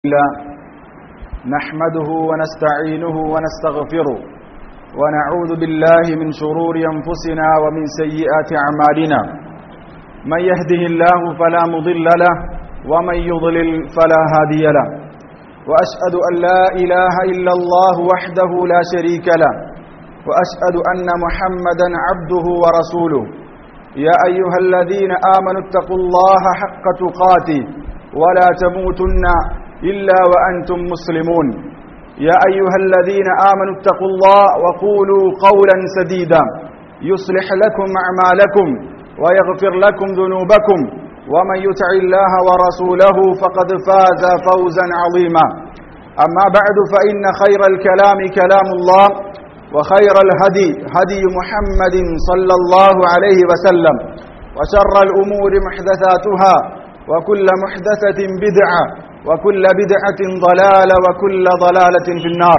نحمده ونستعينه ونستغفره ونعوذ بالله من شرور أنفسنا ومن سيئات أعمالنا من يهده الله فلا مضل له ومن يضلل فلا هادي له وأشهد أن لا إله إلا الله وحده لا شريك له وأشهد أن محمدا عبده ورسوله يا أيها الذين آمنوا اتقوا الله حق تقاته ولا تموتن إلا وأنتم مسلمون يا أيها الذين آمنوا اتقوا الله وقولوا قولا سديدا يصلح لكم أعمالكم ويغفر لكم ذنوبكم ومن يطع الله ورسوله فقد فاز فوزا عظيما أما بعد فإن خير الكلام كلام الله وخير الهدي هدي محمد صلى الله عليه وسلم وشر الأمور محدثاتها وكل محدثة بدعة وكل بدعة ضلالة وكل ضلالة في النار.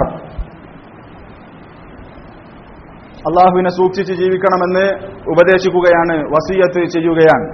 അല്ലാഹുവിനെ സൂക്ഷിച്ച് ജീവിക്കണമെന്ന് ഉപദേശിക്കുകയാണ്, വസിയത്ത് ചെയ്യുകയാണ്.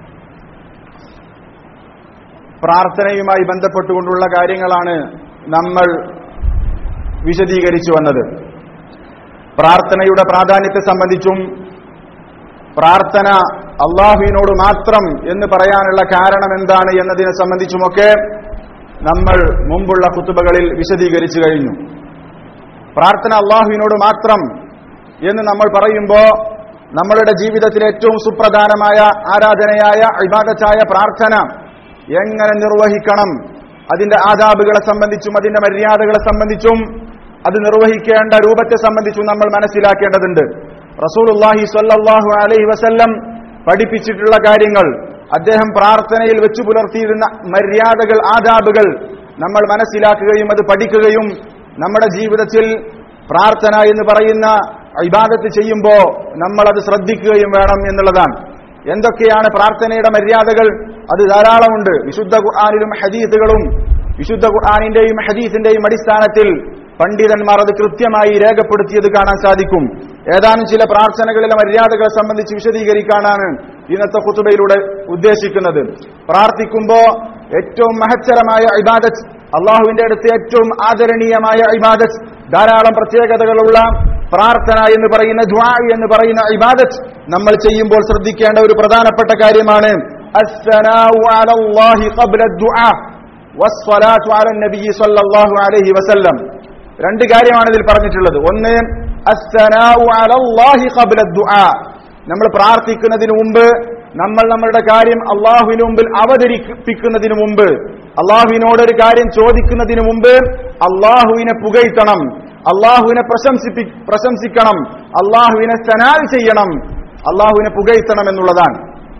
പ്രാർത്ഥനയുമായി ബന്ധപ്പെട്ടുകൊണ്ടുള്ള കാര്യങ്ങളാണ് നമ്മൾ വിശദീകരിച്ചു വന്നത്. പ്രാർത്ഥനയുടെ പ്രാധാന്യത്തെ സംബന്ധിച്ചും പ്രാർത്ഥന അല്ലാഹുവിനോട് മാത്രം എന്ന് പറയാനുള്ള കാരണം എന്താണ് എന്നതിനെ സംബന്ധിച്ചുമൊക്കെ നമ്മൾ മുമ്പുള്ള ഖുതുബകളിൽ വിശദീകരിച്ചു കഴിഞ്ഞു. പ്രാർത്ഥന അല്ലാഹുവിനോട് മാത്രം എന്ന് നമ്മൾ പറയുമ്പോൾ നമ്മളുടെ ജീവിതത്തിലെ ഏറ്റവും സുപ്രധാനമായ ആരാധനയായ ഇബാദത്തായ പ്രാർത്ഥന എങ്ങനെ നിർവഹിക്കണം, അതിന്റെ ആദാബുകളെ സംബന്ധിച്ചും അതിന്റെ മര്യാദകളെ സംബന്ധിച്ചും അത് നിർവഹിക്കേണ്ട രൂപത്തെ സംബന്ധിച്ചും നമ്മൾ മനസ്സിലാക്കേണ്ടതുണ്ട്. റസൂലുള്ളാഹി സ്വല്ലല്ലാഹു അലൈഹി വസല്ലം പഠിപ്പിച്ചിട്ടുള്ള കാര്യങ്ങൾ, അദ്ദേഹം പ്രാർത്ഥനയിൽ വെച്ചു പുലർത്തിയിരുന്ന മര്യാദകൾ, ആദാബുകൾ നമ്മൾ മനസ്സിലാക്കുകയും അത് പഠിക്കുകയും നമ്മുടെ ജീവിതത്തിൽ പ്രാർത്ഥന എന്ന് പറയുന്ന ഇബാദത്ത് ചെയ്യുമ്പോൾ നമ്മൾ അത് ശ്രദ്ധിക്കുകയും വേണം എന്നുള്ളതാണ്. എന്തൊക്കെയാണ് പ്രാർത്ഥനയുടെ മര്യാദകൾ? അത് ധാരാളമുണ്ട്. വിശുദ്ധ ഖുർആനിലും ഹദീസുകളും വിശുദ്ധ ഖുർആനിന്റെയും ഹദീസിന്റെയും അടിസ്ഥാനത്തിൽ പണ്ഡിതന്മാർ അത് കൃത്യമായി രേഖപ്പെടുത്തിയത് കാണാൻ സാധിക്കും. ഏതാനും ചില പ്രാർത്ഥനകളിലെ മര്യാദകളെ സംബന്ധിച്ച് വിശദീകരിക്കാനാണ് ഇന്നത്തെ ഖുതുബയിലൂടെ ഉദ്ദേശിക്കുന്നത്. പ്രാർത്ഥിക്കുമ്പോൾ ഏറ്റവും മഹത്തരമായ ഇബാദത്ത്, അള്ളാഹുവിന്റെ അടുത്ത് ഏറ്റവും ആദരണീയമായ ഇബാദത്ത്, ധാരാളം പ്രത്യേകതകളുള്ള പ്രാർത്ഥന എന്ന് പറയുന്ന ദുആ എന്ന് പറയുന്ന ഇബാദത്ത് നമ്മൾ ചെയ്യുമ്പോൾ ശ്രദ്ധിക്കേണ്ട ഒരു പ്രധാനപ്പെട്ട കാര്യമാണ് അസ്സലാഉ അലല്ലാഹി ഖബ്ല ദുആ വസ്സലാത്തു അലൻ നബി സ്വല്ലല്ലാഹു അലൈഹി വസല്ലം. രണ്ട് കാര്യമാണ് ഇതിൽ പറഞ്ഞിട്ടുള്ളത്. ഒന്ന്, അസ്സലാഉ അലല്ലാഹി ഖബ്ല ദുആ, നമ്മൾ പ്രാർത്ഥിക്കുന്നതിന് മുമ്പ്, നമ്മൾ നമ്മളുടെ കാര്യം അള്ളാഹുവിന് മുമ്പിൽ അവതരിപ്പിക്കുന്നതിന് മുമ്പ്, അള്ളാഹുവിനോടൊരു കാര്യം ചോദിക്കുന്നതിന് മുമ്പ് അള്ളാഹുവിനെ പുകഴ്ത്തണം, അള്ളാഹുവിനെ പ്രശംസിക്കണം, അള്ളാഹുവിനെ സനാ ചെയ്യണം, അള്ളാഹുവിനെ പുകഴ്ത്തണം എന്നുള്ളതാണ്.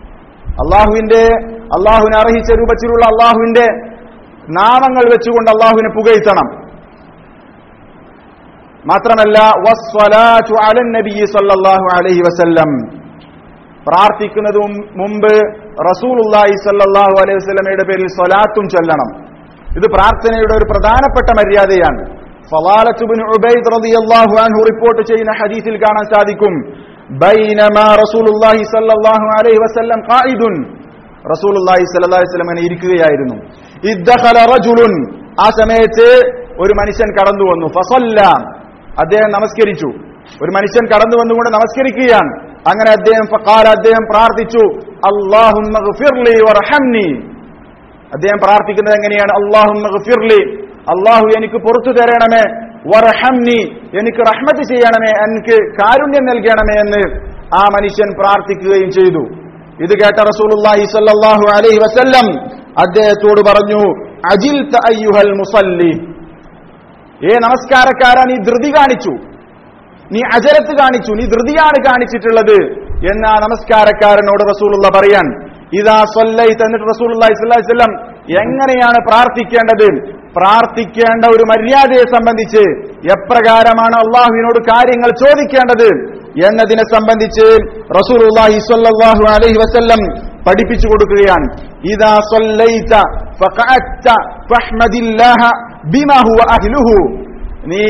അള്ളാഹുവിനെ അർഹിച്ച രൂപത്തിലുള്ള അള്ളാഹുവിന്റെ നാമങ്ങൾ വെച്ചുകൊണ്ട് അള്ളാഹുവിനെ പുകഴ്ത്തണം. മാത്രമല്ല വസ്സലാത്തു അലൻ നബി സ്വല്ലല്ലാഹു അലൈഹി വസല്ലം, പ്രാർത്ഥിക്കുന്നതിന് മുമ്പ് റസൂലുള്ളാഹി സ്വല്ലല്ലാഹു അലൈഹി വസല്ലമയുടെ പേരിൽ സ്വലാത്തും ചൊല്ലണം. ഇത് പ്രാർത്ഥനയുടെ ഒരു പ്രധാനപ്പെട്ട മര്യാദയാണ്. ഫളാലത്ത് ഇബ്നു ഉബൈദ് റളിയല്ലാഹു അൻഹു റിപ്പോർട്ട് ചെയ്യുന്ന ഹദീസിൽ കാണാൻ സാധിക്കും, ബൈനമാ റസൂലുള്ളാഹി സ്വല്ലല്ലാഹു അലൈഹി വസല്ലം ഖായിദുൻ, റസൂലുള്ളാഹി സ്വല്ലല്ലാഹു അലൈഹി വസല്ലം ഇരിക്കുകയായിരുന്നു. ഇദ്ദഖല റജുലുൻ, ആ സമയത്ത് ഒരു മനുഷ്യൻ കടന്നു വന്നു. ഫസല്ല, അദ്ദേഹം നമസ്കരിച്ചു. ഒരു മനുഷ്യൻ കടന്നു വന്നുകൊണ്ട് നമസ്കരിക്കുകയാണ്. അങ്ങനെ അദ്ദേഹം പ്രാർത്ഥിച്ചു, അല്ലാഹുമ്മ ഗ്ഫിർലി വർഹംനി. അദ്ദേഹം പ്രാർത്ഥിക്കുന്നത് എങ്ങനെയാണ്? അല്ലാഹുമ്മ ഗ്ഫിർലി, അല്ലാഹു എനിക്ക് പുറത്തു തരണമേ, വർഹംനി, എനിക്ക് റഹ്മത്ത് ചെയ്യണമേ, എനിക്ക് കാരുണ്യം നൽകണമേ എന്ന് ആ മനുഷ്യൻ പ്രാർത്ഥിക്കുകയും ചെയ്തു. ഇത് കേട്ട റസൂലുള്ളാഹി സ്വല്ലല്ലാഹു അലൈഹി വസല്ലം അദ്ദേഹത്തോട് പറഞ്ഞു, അജിൽത അയ്യുഹൽ മുസല്ലി, നമസ്കാരക്കാരാ, നീ ധൃതി കാണിച്ചു, നീ അജലത്ത് കാണിച്ചു, നീ ധൃതിയാണ് കാണിച്ചിട്ടുള്ളത് എന്ന് ആ നമസ്കാരക്കാരനോട് റസൂലുള്ള പറയാൻ. ഇദാ സ്വല്ലൈത, എന്നിട്ട് റസൂലുള്ളാഹി സ്വല്ലല്ലാഹു അലൈഹി വസല്ലം എങ്ങനെയാണ് പ്രാർത്ഥിക്കേണ്ടത്, പ്രാർത്ഥിക്കേണ്ട ഒരു മര്യാദയെ സംബന്ധിച്ച്, എപ്രകാരമാണ് അള്ളാഹുവിനോട് കാര്യങ്ങൾ ചോദിക്കേണ്ടത് എന്നതിനെ സംബന്ധിച്ച് റസൂലുള്ളാഹി സ്വല്ലല്ലാഹു അലൈഹി വസല്ലം പഠിപ്പിച്ചു കൊടുക്കുകയാണ്. ഇദാ സ്വല്ലൈത ഫഖഅത്ത ഫഹ്മദില്ലാഹ ബിമാ ഹുവ അഹ്ലുഹു, നീ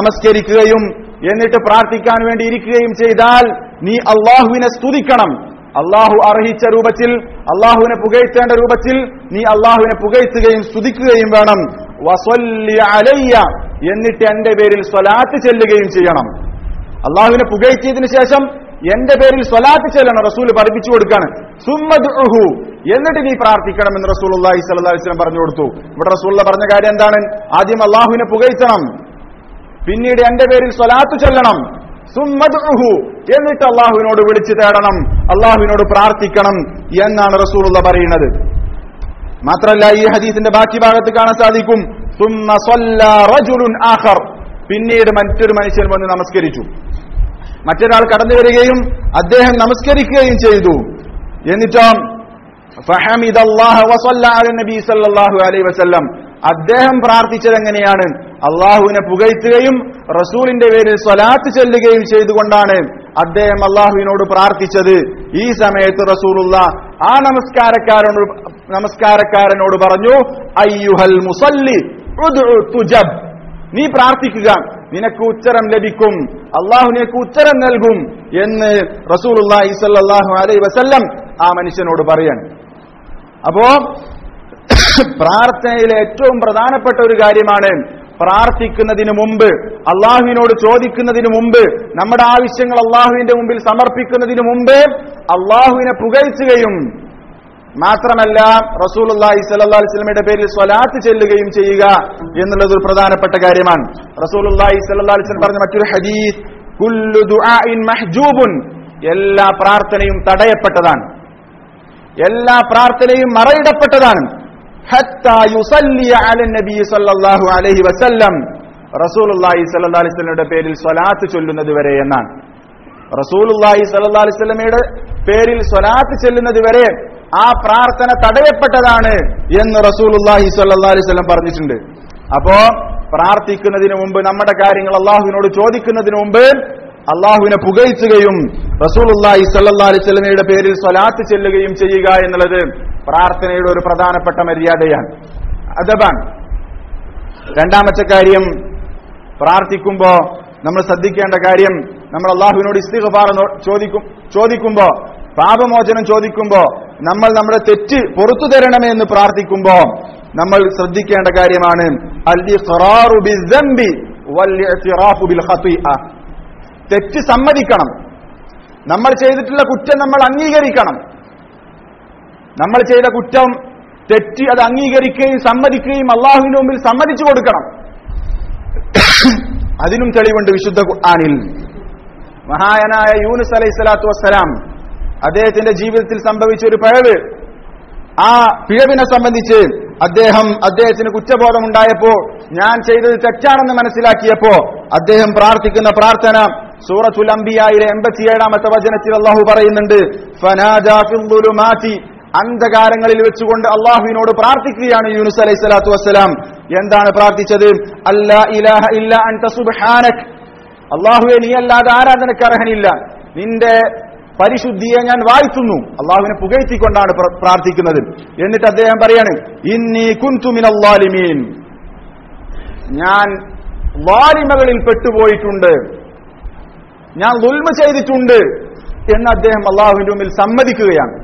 നമസ്കരിക്കുകയും എന്നിട്ട് പ്രാർത്ഥിക്കാൻ വേണ്ടി ഇരിക്കുകയും ചെയ്താൽ നീ അള്ളാഹുവിനെ സ്തുതിക്കണം, അള്ളാഹു അർഹിച്ച രൂപത്തിൽ, അള്ളാഹുവിനെ പുകഴ്ത്തേണ്ട രൂപത്തിൽ നീ അള്ളാഹുവിനെ പുകഴ്ത്തുകയും സ്തുതിക്കുകയും വേണം. വസല്ലി അലയ്യ, എന്നിട്ട് എന്റെ പേരിൽ സ്വലാത്ത് ചെല്ലുകയും ചെയ്യണം. അള്ളാഹുവിനെ പുകഴ്ത്തിയതിനു ശേഷം എന്റെ പേരിൽ സ്വലാത്ത് ചെല്ലണം. റസൂൽ പഠിപ്പിച്ചു കൊടുക്കാണ്. സുമ്മദ്ഉഹു, എന്നിട്ട് നീ പ്രാർത്ഥിക്കണം എന്ന് റസൂലുള്ളാഹി സ്വല്ലല്ലാഹു അലൈഹി വസല്ലം പറഞ്ഞു കൊടുത്തു. ഇവിടെ റസൂലുള്ള പറഞ്ഞ കാര്യം എന്താണ്? ആദ്യം അള്ളാഹുവിനെ പുകഴ്ത്തണം, പിന്നീട് എന്റെ പേരിൽ സ്വലാത്ത് ചെല്ലണം. സുമ്മദ്ഉഹു, എന്നിട്ട് അള്ളാഹുവിനോട് വിളിച്ചു തേടണം, അള്ളാഹുവിനോട് പ്രാർത്ഥിക്കണം എന്നാണ് റസൂലുള്ള പറയുന്നത്. മാത്രമല്ല ഈ ഹദീസിന്റെ ബാക്കി ഭാഗത്ത് കാണാൻ സാധിക്കും സുമ്മ സ്വല്ലാ റജുലുൻ ആഖർ, പിന്നീട് മറ്റൊരു മനുഷ്യൻ വന്ന് നമസ്കരിച്ചു. മറ്റൊരാൾ കടന്നു വരികയും അദ്ദേഹം നമസ്കരിക്കുകയും ചെയ്തു. എന്നിട്ടോ ഫഹമിദല്ലാഹ വസല്ല അലൻ നബി സല്ലല്ലാഹു അലൈഹി വസല്ലം, അദ്ദേഹം പ്രാർത്ഥിച്ചത് എങ്ങനെയാണ്? അള്ളാഹുവിനെ പുകഴ്ത്തുകയും റസൂലിന്റെ പേരിൽ സ്വലാത്ത് ചെല്ലുകയും ചെയ്തുകൊണ്ടാണ് അദ്ദേഹം അള്ളാഹുവിനോട് പ്രാർത്ഥിച്ചത്. ഈ സമയത്ത് റസൂലുള്ള ആ നമസ്കാരക്കാരനോട് പറഞ്ഞു, അയ്യുഹൽ മുസല്ലി ഉദ്ഉ തുജബ്, നീ പ്രാർത്ഥിക്കുക, നിനക്ക് ഉത്തരം ലഭിക്കും, അള്ളാഹു നിനക്ക് ഉത്തരം നൽകും എന്ന് റസൂലുള്ളാഹി സ്വല്ലല്ലാഹു അലൈഹി വസല്ലം ആ മനുഷ്യനോട് പറയാൻ. അപ്പോ പ്രാർത്ഥനയിലെ ഏറ്റവും പ്രധാനപ്പെട്ട ഒരു കാര്യമാണ് പ്രാർത്ഥിക്കുന്നതിന് മുമ്പ്, അള്ളാഹുവിനോട് ചോദിക്കുന്നതിന് മുമ്പ്, നമ്മുടെ ആവശ്യങ്ങൾ അള്ളാഹുവിന്റെ മുമ്പിൽ സമർപ്പിക്കുന്നതിന് മുമ്പ് അള്ളാഹുവിനെ പുകഴ്ത്തുകയും മാത്രമല്ല റസൂലുള്ളാഹി സ്വല്ലല്ലാഹു അലൈഹി വസല്ലമയുടെ പേരിൽ സ്വലാത്ത് ചെല്ലുകയും ചെയ്യുക എന്നുള്ളത് ഒരു പ്രധാനപ്പെട്ട കാര്യമാണ്. റസൂലുള്ളാഹി സ്വല്ലല്ലാഹു അലൈഹി വസല്ലം പറഞ്ഞ മറ്റൊരു ഹദീസ്, കുല്ലു ദുആഇൻ മഹ്ജൂബുൻ, എല്ലാ പ്രാർത്ഥനയും തടയപ്പെട്ടതാണ്, എല്ലാ പ്രാർത്ഥനയും മറയിടപ്പെട്ടതാണ്. ഹത്താ യുസല്ലി അലൻ നബി സ്വല്ലല്ലാഹു അലൈഹി വസല്ലം, റസൂലുള്ളാഹി സ്വല്ലല്ലാഹു അലൈഹി വസല്ലമയുടെ പേരിൽ സ്വലാത്ത് ചൊല്ലുന്നത് വരെ എന്നാണ്. റസൂലുള്ളാഹി സ്വല്ലല്ലാഹു അലൈഹി വസല്ലമയുടെ പേരിൽ സ്വലാത്ത് ചെല്ലുന്നത് വരെ ആ പ്രാർത്ഥന തടയപ്പെട്ടതാണ് എന്ന് റസൂലുള്ളാഹി സ്വല്ലല്ലാഹു അലൈഹി വസല്ലം പറഞ്ഞിട്ടുണ്ട്. അപ്പോ പ്രാർത്ഥിക്കുന്നതിന് മുമ്പ്, നമ്മുടെ കാര്യങ്ങൾ അള്ളാഹുവിനോട് ചോദിക്കുന്നതിന് മുമ്പ് അള്ളാഹുവിനെ പുകഴ്ത്തുകയും റസൂലുള്ളാഹി സ്വല്ലല്ലാഹു അലൈഹി വസല്ലമയുടെ പേരിൽ സ്വലാത്ത് ചെല്ലുകയും ചെയ്യുക എന്നുള്ളത് പ്രാർത്ഥനയുടെ ഒരു പ്രധാനപ്പെട്ട മര്യാദയാണ്, അദബാണ്. രണ്ടാമത്തെ കാര്യം, പ്രാർത്ഥിക്കുമ്പോ നമ്മൾ ശ്രദ്ധിക്കേണ്ട കാര്യം, നമ്മൾ അള്ളാഹുവിനോട് ഇസ്തിഗ്ഫാർ ചോദിക്കുമ്പോ, പാപമോചനം ചോദിക്കുമ്പോ, നമ്മൾ നമ്മുടെ തെറ്റ് പുറത്തു തരണമേ എന്ന് പ്രാർത്ഥിക്കുമ്പോ നമ്മൾ ശ്രദ്ധിക്കേണ്ട കാര്യമാണ് അൽ-ഇഖ്റാറു ബിസ്സംബി വൽ-ഇഅ്തിറാഫു ബിൽ ഖതീഅ. തെറ്റ് സമ്മതിക്കണം, നമ്മൾ ചെയ്തിട്ടുള്ള കുറ്റം നമ്മൾ അംഗീകരിക്കണം. നമ്മൾ ചെയ്ത കുറ്റം, തെറ്റ്, അത് അംഗീകരിക്കുകയും സമ്മതിക്കുകയും അള്ളാഹുവിന്റെ മുമ്പിൽ സമ്മതിച്ചു കൊടുക്കണം. അതിനും തെളിവുണ്ട് വിശുദ്ധ ഖുർആനിൽ. മഹാനായ യൂനുസ് അലൈഹി സ്വലാത്തു വസ്സലാം, അദ്ദേഹത്തിന്റെ ജീവിതത്തിൽ സംഭവിച്ച ഒരു പിഴവ്, ആ പിഴവിനെ സംബന്ധിച്ച് അദ്ദേഹത്തിന് കുറ്റബോധമുണ്ടായപ്പോ, ഞാൻ ചെയ്തത് തെറ്റാണെന്ന് മനസ്സിലാക്കിയപ്പോ അദ്ദേഹം പ്രാർത്ഥിക്കുന്ന പ്രാർത്ഥന സൂറത്തുൽ അംബിയായിലെ 87-ാമത്തെ വചനത്തിൽ അള്ളാഹു പറയുന്നുണ്ട്, ഫനാദാ ഫിൽ ദുലുമാതി, അന്ധകാരങ്ങളിൽ വെച്ചുകൊണ്ട് അള്ളാഹുവിനോട് പ്രാർത്ഥിക്കുകയാണ് യൂനുസ് അലൈഹി സ്വലാത്തു വസ്സലാം. എന്താണ് പ്രാർത്ഥിച്ചത്? അല്ലാ ഇലാഹ ഇല്ലാ അൻത സുബ്ഹാനക്, അള്ളാഹുവേ നീ അല്ലാതെ ആരാധനക്ക് അർഹനില്ല, നിന്റെ പരിശുദ്ധിയെ ഞാൻ വാഴ്ത്തുന്നു. അള്ളാഹുവിനെ പുകഴ്ത്തിക്കൊണ്ടാണ് പ്രാർത്ഥിക്കുന്നത്. എന്നിട്ട് അദ്ദേഹം പറയാണ്, ഇന്നി കുൻതു മിനൽ ളാലിമീൻ, ഞാൻ ളാലിമകളിൽ പെട്ടുപോയിട്ടുണ്ട്, ഞാൻ ദുൽമ ചെയ്തിട്ടുണ്ട് എന്ന് അദ്ദേഹം അള്ളാഹുവിന്റെ മുമ്പിൽ സമ്മതിക്കുകയാണ്.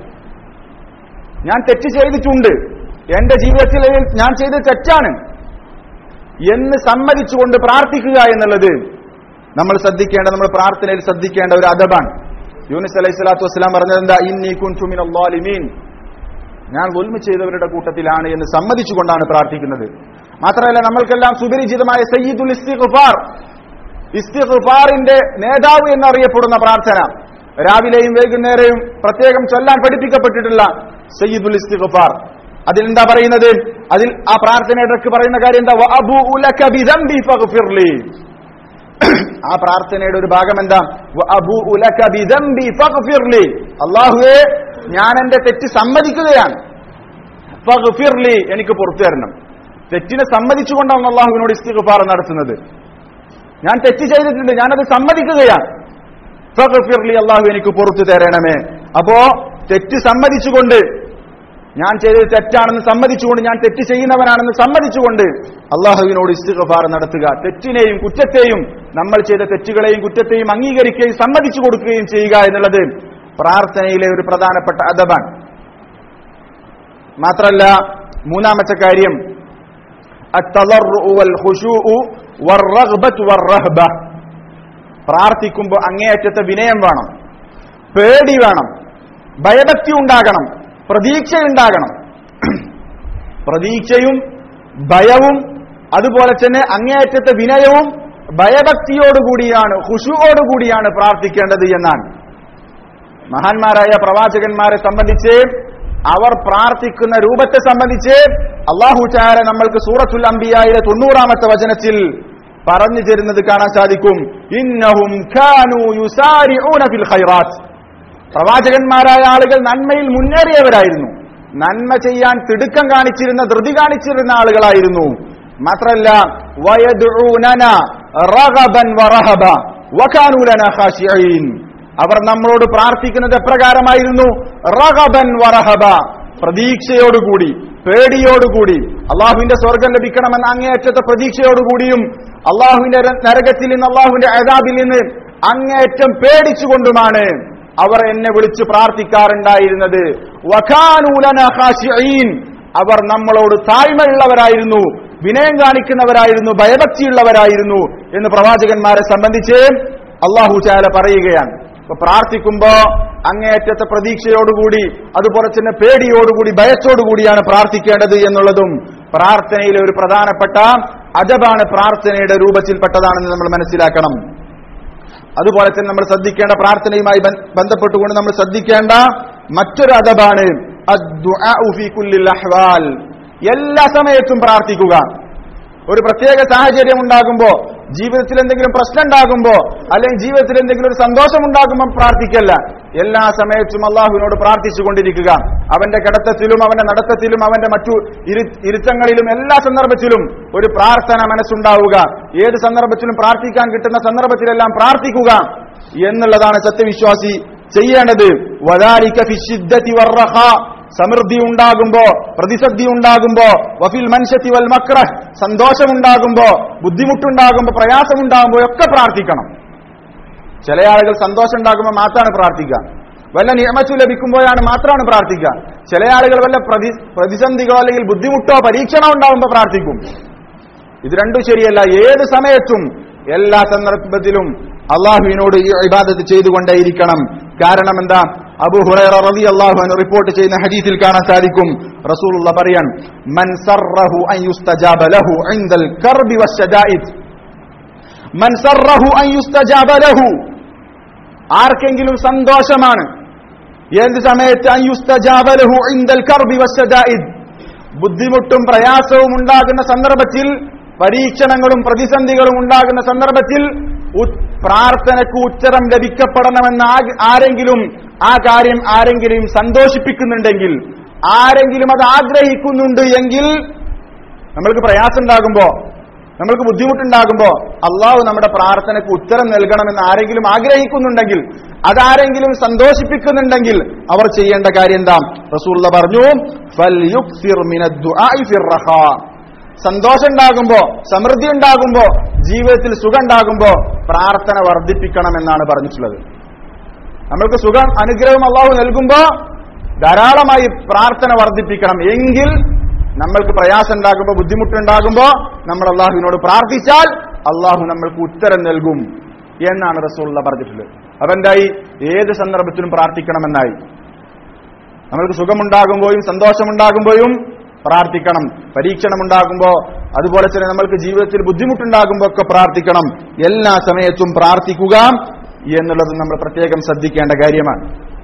ഞാൻ തെറ്റ് ചെയ്തിട്ടുണ്ട്, എന്റെ ജീവിതത്തിൽ ഞാൻ ചെയ്തത് തെറ്റാണ് എന്ന് സമ്മതിച്ചുകൊണ്ട് പ്രാർത്ഥിക്കുക എന്നുള്ളത് നമ്മൾ ശ്രദ്ധിക്കേണ്ട, നമ്മൾ പ്രാർത്ഥനയിൽ ശ്രദ്ധിക്കേണ്ട ഒരു അദബാണ്. യൂനുസ് അലൈഹി സ്വലാത്തു വസ്സലാം പറഞ്ഞത് എന്താ? ഇന്നി കുൻതു മിനൽ ളാലിമീൻ, ഞാൻ ദുൽമ ചെയ്തവരുടെ കൂട്ടത്തിലാണ് എന്ന് സമ്മതിച്ചുകൊണ്ടാണ് പ്രാർത്ഥിക്കുന്നത്. മാത്രമല്ല, നമ്മൾക്കെല്ലാം സുപരിചിതമായ സയ്യിദുൽ ഇസ്തിഗ്ഫാർ, ഇസ്തിഗ്ഫാറിന്റെ നേതാവ് എന്നറിയപ്പെടുന്ന പ്രാർത്ഥന, രാവിലെയും വൈകുന്നേരവും പ്രത്യേകം ചൊല്ലാൻ പഠിപ്പിക്കപ്പെട്ടിട്ടുള്ള സയ്യിദുൽ ഇസ്തിഗ്ഫാർ. അതിലെന്താ പറയുന്നത്? അതിൽ ആ പ്രാർത്ഥനയുടെ ഇടയ്ക്ക് പറയുന്ന കാര്യം എന്താ? വഅബൂഉ ലക ബിദംബി ഫഗ്ഫിർലി. ആ പ്രാർത്ഥനയുടെ ഒരു ഭാഗം എന്താ? വഅബൂഉ ലക ബിദംബി ഫഗ്ഫിർലി, അല്ലാഹുവേ ഞാൻ എന്റെ തെറ്റ് സമ്മതിക്കുകയാണ്, ഫഗ്ഫിർലി എനിക്ക് പുറത്തു തരണം. തെറ്റിനെ സമ്മതിച്ചുകൊണ്ടാണ് അള്ളാഹുവിനോട് ഇസ്തിഗ്ഫാർ നടത്തുന്നത്. ഞാൻ തെറ്റ് ചെയ്തിട്ടുണ്ട്, ഞാനത് സമ്മതിക്കുകയാണ്, ഫഗ്ഫിർലി, അള്ളാഹു എനിക്ക് പുറത്തു തരണമേ. അപ്പോ തെറ്റ് സമ്മതിച്ചുകൊണ്ട്, ഞാൻ ചെയ്തത് തെറ്റാണെന്ന് സമ്മതിച്ചുകൊണ്ട്, ഞാൻ തെറ്റ് ചെയ്യുന്നവനാണെന്ന് സമ്മതിച്ചുകൊണ്ട് അള്ളാഹുവിനോട് ഇസ്തിഗ്ഫാർ നടത്തുക. തെറ്റിനെയും കുറ്റത്തെയും, നമ്മൾ ചെയ്ത തെറ്റുകളെയും കുറ്റത്തെയും അംഗീകരിക്കുകയും സമ്മതിച്ചു കൊടുക്കുകയും ചെയ്യുക എന്നുള്ളത് പ്രാർത്ഥനയിലെ ഒരു പ്രധാനപ്പെട്ട അദബാണ്. മാത്രല്ല മൂന്നാമത്തെ കാര്യം അത്തളർഉ വൽ ഖുശൂഉ വർ-റഗ്ബതു വർ-റഹ്ബ. പ്രാർത്ഥിക്കുമ്പോൾ അങ്ങേയറ്റത്തെ വിനയം വേണം, പേടി വേണം, ഭയഭക്തി ഉണ്ടാകണം, പ്രതീക്ഷയുണ്ടാകണം. പ്രതീക്ഷയും ഭയവും അതുപോലെ തന്നെ അങ്ങേയറ്റത്തെ വിനയവും ഭയഭക്തിയോടുകൂടിയാണ്, ഖുശൂഅോടുകൂടിയാണ് പ്രാർത്ഥിക്കേണ്ടത് എന്നാണ്. മഹാന്മാരായ പ്രവാചകന്മാരെ സംബന്ധിച്ച്, അവർ പ്രാർത്ഥിക്കുന്ന രൂപത്തെ സംബന്ധിച്ച് അല്ലാഹു തആല നമ്മൾക്ക് സൂറത്തുൽ അംബിയായിലെ 90-ാമത്തെ വചനത്തിൽ പറഞ്ഞു തരുന്നത് കാണാൻ സാധിക്കും. ഇന്നഹും കാനൂ യുസാരിഊന ഫിൽ ഖൈറാത്ത്. പ്രവാചകന്മാരായ ആളുകൾ നന്മയിൽ മുന്നേറിയവരായിരുന്നു, നന്മ ചെയ്യാൻ തിടുക്കം കാണിച്ചിരുന്ന, ധൃതി കാണിച്ചിരുന്ന ആളുകളായിരുന്നു. മാത്രല്ല വയദ്ഊനനാ റഗബൻ വറഹബ വകാനൂ ലനാ ഖാശിഈൻ. അവർ നമ്മളോട് പ്രാർത്ഥിക്കുന്നത് എപ്രകാരമായിരുന്നു? റഗബൻ വറഹബ, പ്രതീക്ഷയോടുകൂടി, പേടിയോടുകൂടി, അള്ളാഹുവിന്റെ സ്വർഗം ലഭിക്കണമെന്ന അങ്ങേയറ്റത്തെ പ്രതീക്ഷയോടുകൂടിയും അള്ളാഹുവിന്റെ നരകത്തിൽ നിന്ന്, അള്ളാഹുവിന്റെ അദാബിൽ നിന്ന് അങ്ങേയറ്റം പേടിച്ചുകൊണ്ടുമാണ് അവർ എന്നെ വിളിച്ച് പ്രാർത്ഥിക്കാറുണ്ടായിരുന്നത്. വകാനൂ ലനാ ഖാശിഈൻ, അവർ നമ്മളോട് താഴ്മയുള്ളവരായിരുന്നു, വിനയം കാണിക്കുന്നവരായിരുന്നു, ഭയഭക്തിയുള്ളവരായിരുന്നു എന്ന് പ്രവാചകന്മാരെ സംബന്ധിച്ച് അല്ലാഹു തആല പറയുകയാണ്. അപ്പൊ പ്രാർത്ഥിക്കുമ്പോ അങ്ങേയറ്റത്തെ പ്രതീക്ഷയോടുകൂടി, അതുപോലെ തന്നെ പേടിയോടുകൂടി, ഭയത്തോടുകൂടിയാണ് പ്രാർത്ഥിക്കേണ്ടത് എന്നുള്ളതും പ്രാർത്ഥനയിലെ ഒരു പ്രധാനപ്പെട്ട അദബാണ്, പ്രാർത്ഥനയുടെ രൂപത്തിൽപ്പെട്ടതാണെന്ന് നമ്മൾ മനസ്സിലാക്കണം. അതുപോലെ തന്നെ നമ്മൾ ശ്രദ്ധിക്കേണ്ട, പ്രാർത്ഥനയുമായി ബന്ധപ്പെട്ടുകൊണ്ട് നമ്മൾ ശ്രദ്ധിക്കേണ്ട മറ്റൊരു അദബാണ് അദ്ദുആഉ ഫീ കുല്ലിൽ അഹ്വാൽ. എല്ലാ സമയത്തും പ്രാർത്ഥിക്കുക. ഒരു പ്രത്യേക സാഹചര്യം ഉണ്ടാകുമ്പോ, ജീവിതത്തിൽ എന്തെങ്കിലും പ്രശ്നം ഉണ്ടാകുമ്പോ, അല്ലെങ്കിൽ ജീവിതത്തിൽ എന്തെങ്കിലും ഒരു സന്തോഷം ഉണ്ടാകുമ്പോൾ പ്രാർത്ഥിക്കല്ല. എല്ലാ സമയത്തും അള്ളാഹുവിനോട് പ്രാർത്ഥിച്ചുകൊണ്ടിരിക്കുക. അവന്റെ കിടത്തത്തിലും അവന്റെ നടത്തത്തിലും അവന്റെ മറ്റു ഇരുത്തങ്ങളിലും എല്ലാ സന്ദർഭത്തിലും ഒരു പ്രാർത്ഥന മനസ്സുണ്ടാവുക. ഏത് സന്ദർഭത്തിലും പ്രാർത്ഥിക്കാൻ കിട്ടുന്ന സന്ദർഭത്തിലെല്ലാം പ്രാർത്ഥിക്കുക എന്നുള്ളതാണ് സത്യവിശ്വാസി ചെയ്യേണ്ടത്. വദാലിക ഫിശ്ശിദ്ദതി വർ-റഖാ, സമൃദ്ധി ഉണ്ടാകുമ്പോ, പ്രതിസന്ധി ഉണ്ടാകുമ്പോ, വഫിൽ മൻശതി വൽ മക്റഹ്, സന്തോഷമുണ്ടാകുമ്പോ, ബുദ്ധിമുട്ടുണ്ടാകുമ്പോ, പ്രയാസമുണ്ടാകുമ്പോ ഒക്കെ പ്രാർത്ഥിക്കണം. ചില ആളുകൾ സന്തോഷം ഉണ്ടാകുമ്പോൾ മാത്രമാണ് പ്രാർത്ഥിക്കുക, വല്ല നിഅമത്ത് ലഭിക്കുമ്പോഴാണ് മാത്രമാണ് പ്രാർത്ഥിക്കുക. ചില ആളുകൾ വല്ല പ്രതിസന്ധികളോ അല്ലെങ്കിൽ ബുദ്ധിമുട്ടോ പരീക്ഷണോ ഉണ്ടാകുമ്പോൾ പ്രാർത്ഥിക്കും. ഇത് രണ്ടും ശരിയല്ല. ഏത് സമയത്തും എല്ലാ സന്ദർഭത്തിലും അള്ളാഹുവിനോട് ഈ ഇബാദത്ത് ചെയ്തുകൊണ്ടേയിരിക്കണം. കാരണം എന്താ? അബൂ ഹുറൈറ റളിയല്ലാഹു അൻഹു റിപ്പോർട്ട് ചെയ്യുന്ന ഹദീസിൽ കാണാൻ സാധിക്കും, റസൂലുള്ളാഹി പറയാൻ, മൻ സറഹു അൻ യുസ്തജാബ ലഹു ഇൻദൽ കർബി വശദായിദ്. മൻ സറഹു അൻ യുസ്തജാബ ലഹു, ആർക്കെങ്കിലും സന്തോഷമാണ് ഏത് സമയത്ത്, അൻ യുസ്തജാബ ലഹു ഇൻദൽ കർബി വശദായിദ്, ബുദ്ധിമുട്ടും പ്രയാസവും ഉണ്ടാകുന്ന സന്ദർഭത്തിൽ, പരീക്ഷണങ്ങളും പ്രതിസന്ധികളും ഉണ്ടാകുന്ന സന്ദർഭത്തിൽ പ്രാർത്ഥനയ്ക്ക് ഉത്തരം ലഭിക്കപ്പെടണമെന്ന് ആരെങ്കിലും ആ കാര്യം ആരെങ്കിലും സന്തോഷിപ്പിക്കുന്നുണ്ടെങ്കിൽ, ആരെങ്കിലും അത് ആഗ്രഹിക്കുന്നുണ്ട് എങ്കിൽ, നമ്മൾക്ക് പ്രയാസം ഉണ്ടാകുമ്പോ, നമ്മൾക്ക് ബുദ്ധിമുട്ടുണ്ടാകുമ്പോ അള്ളാഹു നമ്മുടെ പ്രാർത്ഥനയ്ക്ക് ഉത്തരം നൽകണമെന്ന് ആരെങ്കിലും ആഗ്രഹിക്കുന്നുണ്ടെങ്കിൽ, അതാരെങ്കിലും സന്തോഷിപ്പിക്കുന്നുണ്ടെങ്കിൽ അവർ ചെയ്യേണ്ട കാര്യം എന്താ? റസൂലുള്ളാഹി പറഞ്ഞു, ഫൽയുക്സിർ മിനദ്ദുആഇ ഫിർറഖാ. സന്തോഷം ഉണ്ടാകുമ്പോ, സമൃദ്ധി ഉണ്ടാകുമ്പോ, ജീവിതത്തിൽ സുഖം ഉണ്ടാകുമ്പോ പ്രാർത്ഥന വർദ്ധിപ്പിക്കണമെന്നാണ് പറഞ്ഞിട്ടുള്ളത്. നമ്മൾക്ക് സുഖം, അനുഗ്രഹം അള്ളാഹു നൽകുമ്പോ ധാരാളമായി പ്രാർത്ഥന വർദ്ധിപ്പിക്കണം. എങ്കിൽ നമ്മൾക്ക് പ്രയാസം ഉണ്ടാകുമ്പോ, ബുദ്ധിമുട്ടുണ്ടാകുമ്പോ നമ്മൾ അള്ളാഹുവിനോട് പ്രാർത്ഥിച്ചാൽ അള്ളാഹു നമ്മൾക്ക് ഉത്തരം നൽകും എന്നാണ് റസൂലുള്ളാഹി പറഞ്ഞിട്ടുള്ളത്. അതെന്തായി? ഏത് സന്ദർഭത്തിലും പ്രാർത്ഥിക്കണമെന്നായി. നമ്മൾക്ക് സുഖമുണ്ടാകുമ്പോഴും സന്തോഷമുണ്ടാകുമ്പോഴും പ്രാർത്ഥിക്കണം. പരീക്ഷണമുണ്ടാകുമ്പോ, അതുപോലെ തന്നെ നമ്മൾക്ക് ജീവിതത്തിൽ ബുദ്ധിമുട്ടുണ്ടാകുമ്പോ ഒക്കെ പ്രാർത്ഥിക്കണം. എല്ലാ സമയത്തും പ്രാർത്ഥിക്കുക എന്നുള്ളത് നമ്മൾ പ്രത്യേകം ശ്രദ്ധിക്കേണ്ട കാര്യമാണ്.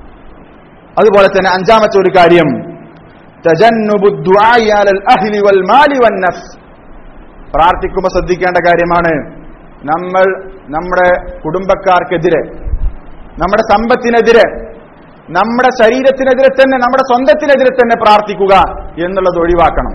അതുപോലെ തന്നെ അഞ്ചാമത്തെ ഒരു കാര്യം, തജന്നുബു ദുആഇ അലൽ അഹ്ലി വൽ മാലി വൻ നഫ്സ്. പ്രാർത്ഥിക്കുമ്പോൾ ശ്രദ്ധിക്കേണ്ട കാര്യമാണ്, നമ്മൾ നമ്മുടെ കുടുംബക്കാർക്കെതിരെ, നമ്മുടെ സമ്പത്തിനെതിരെ, നമ്മുടെ ശരീരത്തിനെതിരെ തന്നെ, നമ്മുടെ സ്വന്തത്തിനെതിരെ തന്നെ പ്രാർത്ഥിക്കുക എന്നുള്ളത് ഒഴിവാക്കണം.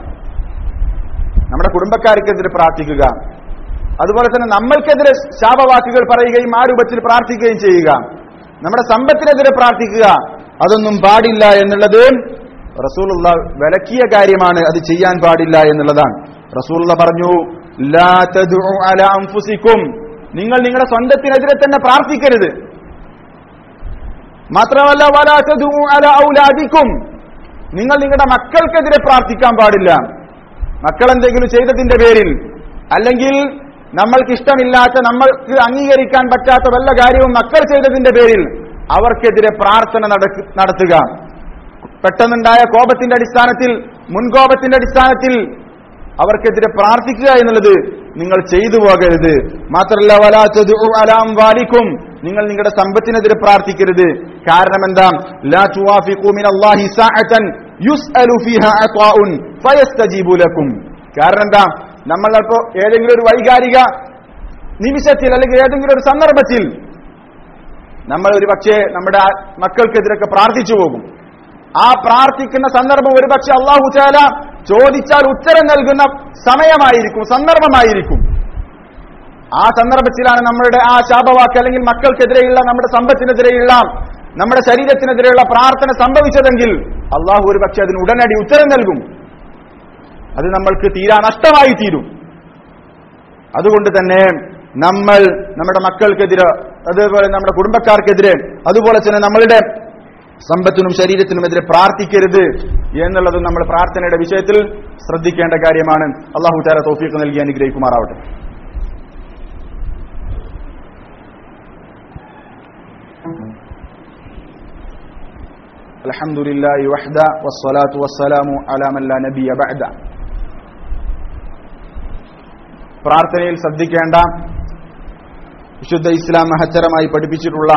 നമ്മുടെ കുടുംബക്കാർക്കെതിരെ പ്രാർത്ഥിക്കുക, അതുപോലെ തന്നെ നമ്മൾക്കെതിരെ ശാപവാക്കുകൾ പറയുകയും ആ രൂപത്തിൽ പ്രാർത്ഥിക്കുകയും ചെയ്യുക, നമ്മുടെ സമ്പത്തിനെതിരെ പ്രാർത്ഥിക്കുക, അതൊന്നും പാടില്ല എന്നുള്ളത് റസൂലുള്ളാഹി വിലക്കിയ കാര്യമാണ്. അത് ചെയ്യാൻ പാടില്ല എന്നുള്ളതാണ്. റസൂലുള്ളാഹി പറഞ്ഞു, ലാ തദ്ഉ അലാ അൻഫുസികും, നിങ്ങൾ നിങ്ങളുടെ സ്വന്തത്തിനെതിരെ തന്നെ പ്രാർത്ഥിക്കരുത്. മാത്രമല്ല വലാ തദഉ അലാ ഔലാദിക്കും, നിങ്ങൾ നിങ്ങളുടെ മക്കൾക്കെതിരെ പ്രാർത്ഥിക്കാൻ പാടില്ല. മക്കൾ എന്തെങ്കിലും ചെയ്തതിന്റെ പേരിൽ, അല്ലെങ്കിൽ നമ്മൾക്ക് ഇഷ്ടമില്ലാത്ത, നമ്മൾക്ക് അംഗീകരിക്കാൻ പറ്റാത്ത വല്ല കാര്യവും മക്കൾ ചെയ്തതിന്റെ പേരിൽ അവർക്കെതിരെ പ്രാർത്ഥന നടത്തുക. പെട്ടെന്നുണ്ടായ കോപത്തിന്റെ അടിസ്ഥാനത്തിൽ, മുൻകോപത്തിന്റെ അടിസ്ഥാനത്തിൽ അവർക്കെതിരെ പ്രാർത്ഥിക്കുക എന്നുള്ളത് നിങ്ങൾ ചെയ്തു പോകരുത്. മാത്രമല്ല വലാ തദഉ അലാ അംവാലിക്കും, നിങ്ങൾ നിങ്ങളുടെ സമ്പത്തിനെതിരെ പ്രാർത്ഥിക്കരുത്. കാരണം എന്താ? ലാ തുവാഫിഖു മിനല്ലാഹി സഅതൻ യുസ്അലു ഫീഹാ അത്വാഉൻ ഫയസ്തജീബു ലക്കും. കാരണം എന്താ? നമ്മളിപ്പോ ഏതെങ്കിലും ഒരു വൈകാരിക നിമിഷത്തിൽ അല്ലെങ്കിൽ ഏതെങ്കിലും ഒരു സന്ദർഭത്തിൽ നമ്മൾ ഒരു പക്ഷേ നമ്മുടെ മക്കൾക്കെതിരൊക്കെ പ്രാർത്ഥിച്ചു പോകും. ആ പ്രാർത്ഥിക്കുന്ന സന്ദർഭം ഒരു പക്ഷെ അല്ലാഹു തആല ചോദിച്ചാൽ ഉത്തരം നൽകുന്ന സമയമായിരിക്കും, സന്ദർഭമായിരിക്കും. ആ സന്ദർഭത്തിലാണ് നമ്മളുടെ ആ ശാപവാക്ക് അല്ലെങ്കിൽ മക്കൾക്കെതിരെയുള്ള, നമ്മുടെ സമ്പത്തിനെതിരെയുള്ള, നമ്മുടെ ശരീരത്തിനെതിരെയുള്ള പ്രാർത്ഥന സംഭവിച്ചതെങ്കിൽ അള്ളാഹു ഒരു പക്ഷെ അതിന് ഉടനടി ഉത്തരം നൽകും. അത് നമ്മൾക്ക് തീരാ നഷ്ടമായി തീരും. അതുകൊണ്ട് തന്നെ നമ്മൾ നമ്മുടെ മക്കൾക്കെതിരെ, അതുപോലെ നമ്മുടെ കുടുംബക്കാർക്കെതിരെ, അതുപോലെ തന്നെ നമ്മളുടെ സമ്പത്തിനും ശരീരത്തിനുമെതിരെ പ്രാർത്ഥിക്കരുത് എന്നുള്ളതും നമ്മൾ പ്രാർത്ഥനയുടെ വിഷയത്തിൽ ശ്രദ്ധിക്കേണ്ട കാര്യമാണ്. അല്ലാഹു തആല തൗഫീഖ് നൽകി അനുഗ്രഹിക്കുമാറാവട്ടെ. അൽഹംദുലില്ലാഹി വഹ്ദ വസ്സലാത്തു വസ്സലാമു അലാ മൻ ലാ നബിയ ബഅദ. പ്രാർത്ഥനയിൽ ശ്രദ്ധിക്കേണ്ട, വിശുദ്ധ ഇസ്ലാം മഹത്തരമായി പഠിപ്പിച്ചിട്ടുള്ള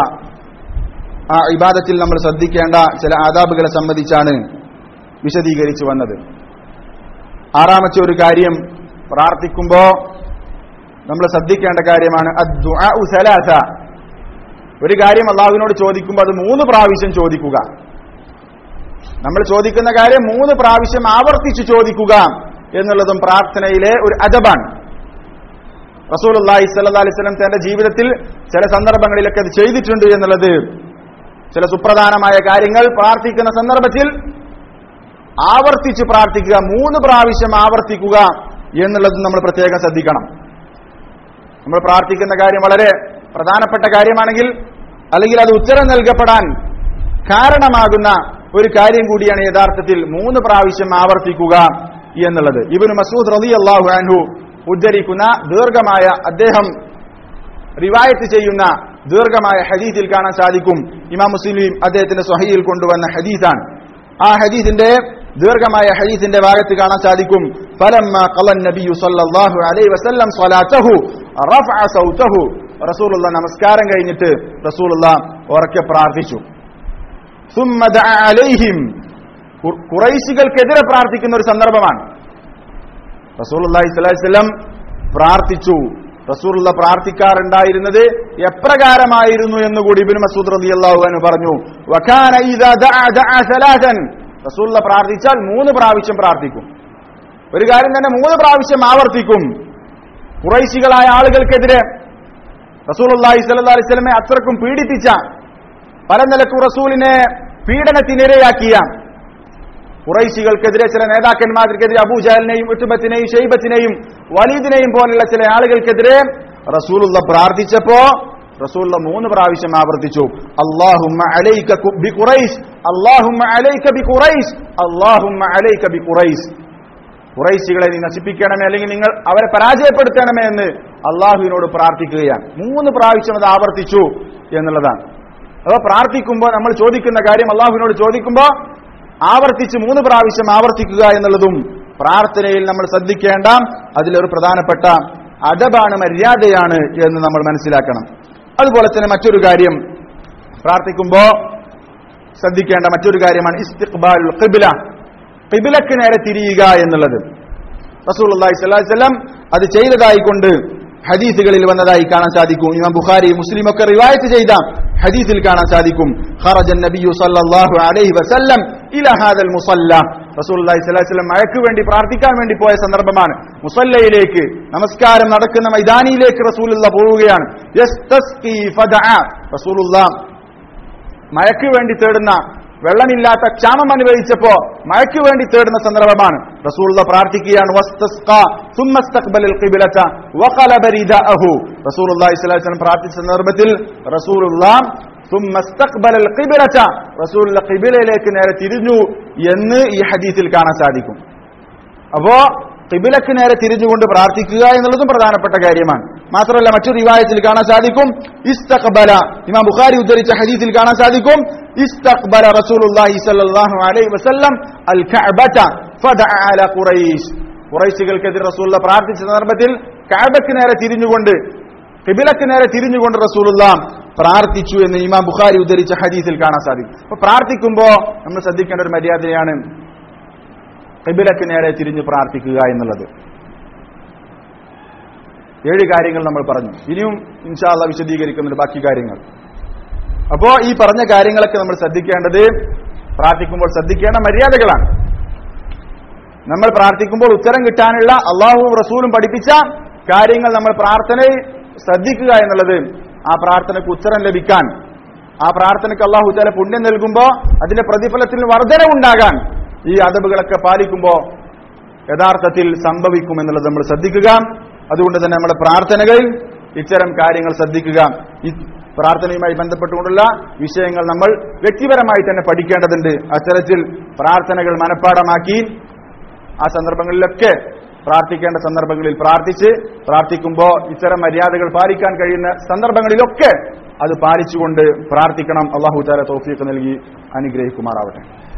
ആ ഇബാദത്തിൽ നമ്മൾ ശ്രദ്ധിക്കേണ്ട ചില ആദാബുകളെ സംബന്ധിച്ചാണ് വിശദീകരിച്ചു വന്നത്. ആറാമത്തെ ഒരു കാര്യം, പ്രാർത്ഥിക്കുമ്പോൾ നമ്മൾ ശ്രദ്ധിക്കേണ്ട കാര്യമാണ് അദ്ദുആഉ സലാസ. ഒരു കാര്യം അല്ലാഹുവിനോട് ചോദിക്കുമ്പോൾ അത് 3 പ്രാവശ്യം ചോദിക്കുക. നമ്മൾ ചോദിക്കുന്ന കാര്യം 3 പ്രാവശ്യം ആവർത്തിച്ച് ചോദിക്കുക എന്നുള്ളതും പ്രാർത്ഥനയിലെ ഒരു അദബാണ്. റസൂലുള്ളാഹി സ്വല്ലല്ലാഹു അലൈഹി വസല്ലം തന്റെ ജീവിതത്തിൽ ചില സന്ദർഭങ്ങളിലൊക്കെ അത് ചെയ്തിട്ടുണ്ട് എന്നുള്ളത്, ചില സുപ്രധാനമായ കാര്യങ്ങൾ പ്രാർത്ഥിക്കുന്ന സന്ദർഭത്തിൽ ആവർത്തിച്ച് പ്രാർത്ഥിക്കുക, 3 പ്രാവശ്യം ആവർത്തിക്കുക എന്നുള്ളത് നമ്മൾ പ്രത്യേകം ശ്രദ്ധിക്കണം. നമ്മൾ പ്രാർത്ഥിക്കുന്ന കാര്യം വളരെ പ്രധാനപ്പെട്ട കാര്യമാണെങ്കിൽ, അല്ലെങ്കിൽ അത് ഉത്തരം നൽകപ്പെടാൻ കാരണമാകുന്ന ഒരു കാര്യം കൂടിയാണ് യഥാർത്ഥത്തിൽ 3 പ്രാവശ്യം ആവർത്തിക്കുക എന്നുള്ളത്. ഇബ്നു മസ്ഊദ് റളിയല്ലാഹു അൻഹു ഉദ്ധരിക്കുന്ന ദീർഘമായ, അദ്ദേഹം റിവായത്ത് ചെയ്യുന്ന ദീർഘമായ ഹദീസിൽ കാണാൻ സാധിക്കും. ഇമാം മുസ്ലിം അദ്ദേഹത്തിന്റെ സ്വഹീഹിൽ കൊണ്ടുവന്ന ഹദീസാണ്. ആ ഹദീസിന്റെ ദീർഘമായ ഹദീസിന്റെ ഭാഗത്ത് കാണാൻ സാധിക്കും, ഫലമ്മാ ഖളൻ നബിയു സ്വല്ലല്ലാഹു അലൈഹി വസല്ലം സ്വലാത്തഹു റഫഅ സൗതഹു. റസൂലുള്ളാഹ് നമസ്കാരം കഴിഞ്ഞിട്ട് റസൂലുള്ളാഹ് ഉറക്കെ പ്രാർത്ഥിച്ചു. സുമ്മ ദഅ അലൈഹിം, ഖുറൈശികൾക്കെതിരെ പ്രാർത്ഥിക്കുന്ന ഒരു സന്ദർഭമാണ്. റസൂലുള്ളാഹി സ്വല്ലല്ലാഹു അലൈഹി വസല്ലം പ്രാർത്ഥിച്ചു. റസൂലുള്ളാഹി പ്രാർത്ഥിക്കാറുണ്ടായിരുന്നത് എപ്രകാരമായിരുന്നു എന്നുകൂടി ഇബ്നു മസ്ഊദ് റളിയല്ലാഹു അൻഹു പറഞ്ഞു. വകാന ഇദാ ദഅ സലാസൻ, റസൂലുള്ളാഹി പ്രാർത്ഥിച്ചാൽ 3 പ്രാവശ്യം പ്രാർത്ഥിക്കും. ഒരു കാര്യം തന്നെ 3 പ്രാവശ്യം ആവർത്തിക്കും. ഖുറൈശികളായ ആളുകൾക്കെതിരെ റസൂലുള്ളാഹി സ്വല്ലല്ലാഹു അലൈഹി വസല്ലമയെ അത്രക്കും പീഡിപ്പിച്ച, പല നിലക്കും റസൂലിനെ പീഡനത്തിനിരയാക്കിയ ഖുറൈശികൾക്കെതിരെ, ചില നേതാക്കന്മാർക്കെതിരെ, അബൂജഹലിനെയും ഉത്ബത്തിനെയും ഷൈബത്തിനെയും വലീദിനെയും പോലുള്ള ചില ആളുകൾക്കെതിരെ റസൂലുള്ളാഹി പ്രാർത്ഥിച്ചപ്പോ റസൂലുള്ളാഹി 3 പ്രാവശ്യം ആവർത്തിച്ചു, അല്ലാഹുമ്മ അലൈക ബിഖുറൈശ്, അല്ലാഹുമ്മ അലൈക ബിഖുറൈശ്, അല്ലാഹുമ്മ അലൈക ബിഖുറൈശ്. ഖുറൈശികളെ നീ നശിപ്പിക്കണമേ, അല്ലെങ്കിൽ നിങ്ങൾ അവരെ പരാജയപ്പെടുത്തണമേ എന്ന് അള്ളാഹുവിനോട് പ്രാർത്ഥിക്കുകയാണ്. 3 പ്രാവശ്യം അത് ആവർത്തിച്ചു എന്നുള്ളതാണ്. അപ്പോൾ പ്രാർത്ഥിക്കുമ്പോൾ നമ്മൾ ചോദിക്കുന്ന കാര്യം അള്ളാഹുവിനോട് ചോദിക്കുമ്പോൾ ആവർത്തിച്ച് 3 പ്രാവശ്യം ആവർത്തിക്കുക എന്നുള്ളതും പ്രാർത്ഥനയിൽ നമ്മൾ ശ്രദ്ധിക്കേണ്ട അതിലൊരു പ്രധാനപ്പെട്ട അദബാണ്, മര്യാദയാണ് എന്ന് നമ്മൾ മനസ്സിലാക്കണം. അതുപോലെ തന്നെ മറ്റൊരു കാര്യം, പ്രാർത്ഥിക്കുമ്പോൾ ശ്രദ്ധിക്കേണ്ട മറ്റൊരു കാര്യമാണ് ഇസ്തിഖ്ബാലുൽ ഖിബ്ല, ഖിബ്ലക്ക് നേരെ തിരിയുക എന്നുള്ളത്. റസൂലുള്ളാഹി സ്വല്ലല്ലാഹു അലൈഹി വസല്ലം അത് ചെയ്തതായി കൊണ്ട് ഹദീസുകളിൽ വന്നതായി കാണാൻ സാധിക്കും. ഇമാം ബുഖാരി മുസ്ലിം ഒക്കെ റിവായത്ത് ചെയ്ത ഹദീസിൽ കാണാൻ സാധിക്കും, ഖറജൻ നബിയു സല്ലല്ലാഹു അലൈഹി വസല്ലം ഇലാ ഹാദൽ മുസല്ല. റസൂലുള്ളാഹി സ്വല്ലല്ലാഹു അലൈഹി വസല്ലം മഴയ്ക്ക് വേണ്ടി പ്രാർത്ഥിക്കാൻ വേണ്ടി പോയ സന്ദർഭമാണ്. മുസല്ലയിലേക്ക്, നമസ്കാരം നടക്കുന്ന മൈതാനിയിലേക്ക് റസൂലുള്ളാഹി പോവുകയാണ്. യസ്തസ്ഖി ഫദഅ, റസൂലുള്ളാഹി മഴയ്ക്ക് വേണ്ടി തേടുന്ന, വെള്ളമില്ലാത്ത ക്ഷാമം അനുഭവിച്ചപ്പോ മഴയ്ക്ക് വേണ്ടി തേടുന്ന സന്ദർഭമാണ്. റസൂലുള്ളാഹി പ്രാർത്ഥിക്കുകയാണ്, വസ്തസ്ഖാ സുമ്മ ഇസ്തഖ്ബലൽ ഖിബ്ലത വഖലബ റിദാഅഹു. റസൂലുള്ളാഹി സ്വല്ലല്ലാഹു അലൈഹി വസല്ലം പ്രാർത്ഥിച്ച സന്ദർഭത്തിൽ റസൂലുള്ളാഹി ثم استقبل القبلة റസൂലുള്ള ഖിബിലയിലേക്ക് നേരെ തിരിഞ്ഞു എന്ന് ഈ ഹദീസിൽ കാണാൻ സാധിക്കും. അപ്പോ ഖിബിലക്ക് നേരെ തിരിഞ്ഞുകൊണ്ട് പ്രാർത്ഥിക്കുക എന്നുള്ളതും പ്രധാനപ്പെട്ട കാര്യമാണ്. മാത്രമല്ല മറ്റൊരു റിവായത്തിൽ കാണാൻ സാധിക്കും ഇസ്തഖ്ബല, ഇമാം ബുഖാരി ഉദ്ധരിച്ച ഹദീസിൽ കാണാൻ സാധിക്കും ഇസ്തഖ്ബല റസൂലുള്ളാഹി സ്വല്ലല്ലാഹു അലൈഹി വസല്ലം അൽ കഅബത ഫദഅ അലാ ഖുറൈശ്. ഖുറൈശികൾക്കെതിരെ റസൂലുള്ള പ്രാർത്ഥിച്ച സന്ദർഭത്തിൽ കഅബക്ക് നേരെ തിരിഞ്ഞുകൊണ്ട് ഖിബിലക്ക് നേരെ തിരിഞ്ഞുകൊണ്ട് റസൂലുള്ള പ്രാർത്ഥിച്ചു എന്ന് ഇമാം ബുഖാരി ഉദ്ധരിച്ച ഹദീസിൽ കാണാൻ സാധിക്കും. അപ്പൊ പ്രാർത്ഥിക്കുമ്പോ നമ്മൾ ശ്രദ്ധിക്കേണ്ട ഒരു മര്യാദയാണ് ഖിബിലക്ക് നേരെ തിരിഞ്ഞ് പ്രാർത്ഥിക്കുക എന്നുള്ളത്. 7 കാര്യങ്ങൾ നമ്മൾ പറഞ്ഞു. ഇനിയും ഇൻഷാ അല്ലാഹ് വിശദീകരിക്കുന്നുണ്ട് ബാക്കി കാര്യങ്ങൾ. അപ്പോ ഈ പറഞ്ഞ കാര്യങ്ങളൊക്കെ നമ്മൾ ശ്രദ്ധിക്കേണ്ടത് പ്രാർത്ഥിക്കുമ്പോൾ ശ്രദ്ധിക്കേണ്ട മര്യാദകളാണ്. നമ്മൾ പ്രാർത്ഥിക്കുമ്പോൾ ഉത്തരം കിട്ടാനുള്ള അള്ളാഹുവും റസൂലും പഠിപ്പിച്ച കാര്യങ്ങൾ നമ്മൾ പ്രാർത്ഥനയിൽ ശ്രദ്ധിക്കുക എന്നുള്ളത്, ആ പ്രാർത്ഥനയ്ക്ക് ഉത്തരം ലഭിക്കാൻ, ആ പ്രാർത്ഥനയ്ക്ക് അള്ളാഹു തആല പുണ്യം നൽകുമ്പോൾ അതിന്റെ പ്രതിഫലത്തിൽ വർധനവുണ്ടാകാൻ ഈ അദബുകളൊക്കെ പാലിക്കുമ്പോൾ യഥാർത്ഥത്തിൽ സംഭവിക്കുമെന്നുള്ളത് നമ്മൾ ശ്രദ്ധിക്കുക. അതുകൊണ്ട് തന്നെ നമ്മുടെ പ്രാർത്ഥനകളിൽ ഇത്തരം കാര്യങ്ങൾ ശ്രദ്ധിക്കുക. ഈ പ്രാർത്ഥനയുമായി ബന്ധപ്പെട്ടുകൊണ്ടുള്ള വിഷയങ്ങൾ നമ്മൾ വ്യക്തിപരമായി തന്നെ പഠിക്കേണ്ടതുണ്ട്. അത്തരത്തിൽ പ്രാർത്ഥനകൾ മനഃപ്പാടമാക്കി ആ സന്ദർഭങ്ങളിലൊക്കെ പ്രാർത്ഥിക്കേണ്ട സന്ദർഭങ്ങളിൽ പ്രാർത്ഥിക്കുമ്പോൾ ഇത്തരം മര്യാദകൾ പാലിക്കാൻ കഴിയുന്ന സന്ദർഭങ്ങളിലൊക്കെ അത് പാലിച്ചുകൊണ്ട് പ്രാർത്ഥിക്കണം. അല്ലാഹു തആല തൗഫീഖ് നൽകി അനുഗ്രഹിക്കുമാറാവട്ടെ.